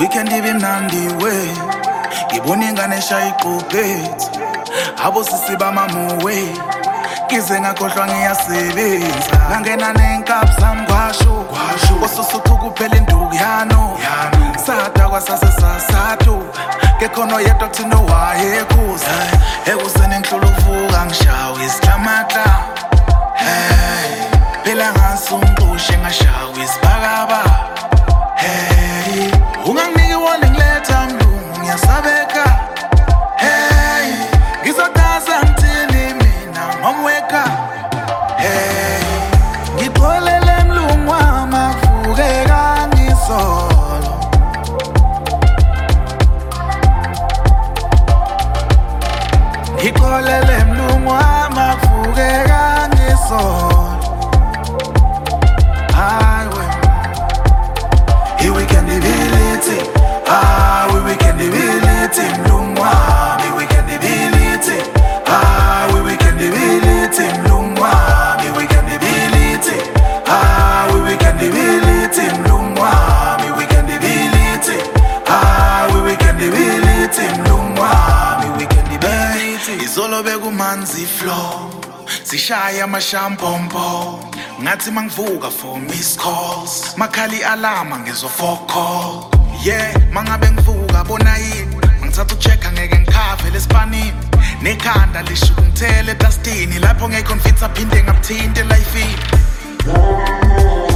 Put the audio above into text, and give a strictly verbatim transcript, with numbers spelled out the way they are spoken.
weekend ibimnandi we ngibona ingane eshaya iquphethi abo sisi bamamuwe ngize ngakhohlwa ngiyasebenza ngangena nenkabi sami kwasho kosusuthu kuphela induku yano sada kwasase sasatu ngekhono yedwa kuthina owayekhuza ekuseni ngihlula ukuvuka ngishawa isihlamatla hey phela ngasumqushe ngashawa isibhakaba hey unganginiki wona ngiletha mlungu ngiyasabeka hey ngizodasa ngithini mina ngomweka hey ngixolele mlungu wami akuvuke kangisolo ngixolele mlungu wami akuvuke kangisolo highway here we can debility ah we we can debility mlungu wami we can debility ah we we can debility mlungu wami we can debility ah we we can debility mlungu wami we can debility ah we we can debility mlungu wami we can debility izolo bekumanzi flow sishaya amashampompo ngathi mangivuka for miss calls makhali alama ngizofoko yeah mangabe ngivuka bona yini ngithatha ucheck ngeke ngikhave lespanini nekhanda lisho ngithele dustini lapho ngeconfidence aphinde ngabuthinta life